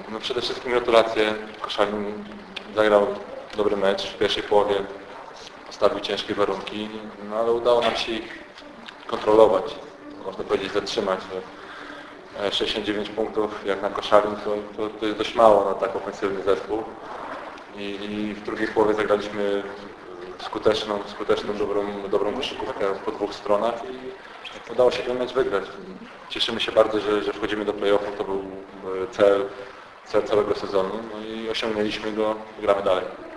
No przede wszystkim gratulacje. Koszalin zagrał dobry mecz w pierwszej połowie. Postawił ciężkie warunki, no ale udało nam się ich kontrolować. Można powiedzieć zatrzymać. 69 punktów jak na Koszalin to jest dość mało na tak ofensywny zespół. I w drugiej połowie zagraliśmy skuteczną, dobrą koszykówkę po dwóch stronach i udało się ten mecz wygrać. Cieszymy się bardzo, że wchodzimy do play-offu, to był cel całego sezonu, no i osiągnęliśmy go, gramy dalej.